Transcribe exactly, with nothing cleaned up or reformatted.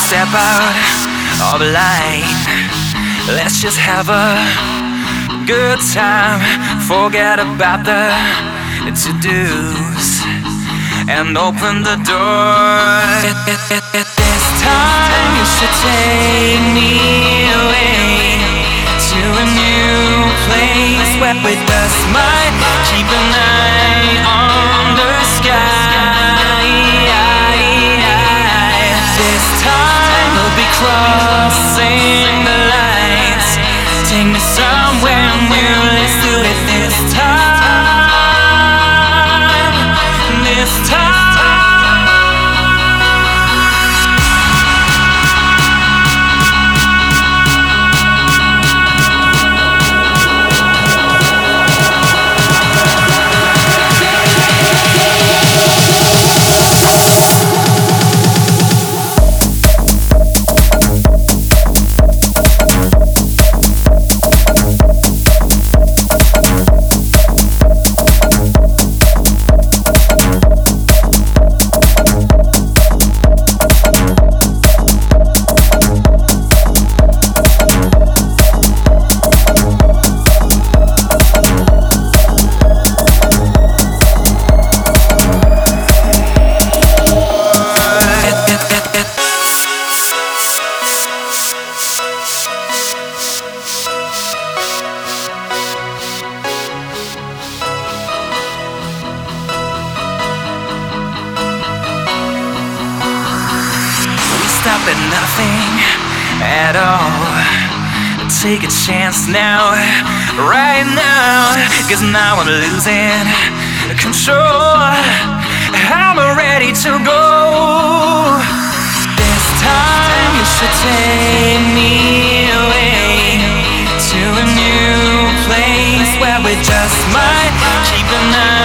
step out of line. Let's just have a good time. Forget about the to-dos and open the door. This time you should take me away to a new place where we just might keep an eye on the sky. This time we'll be crossing the lines. Take me somewhere new, let's do it this time. This time. Stop at nothing at all. Take a chance now, right now, 'cause now I'm losing control. I'm ready to go. This time you should take me away to a new place where we just might keep an eye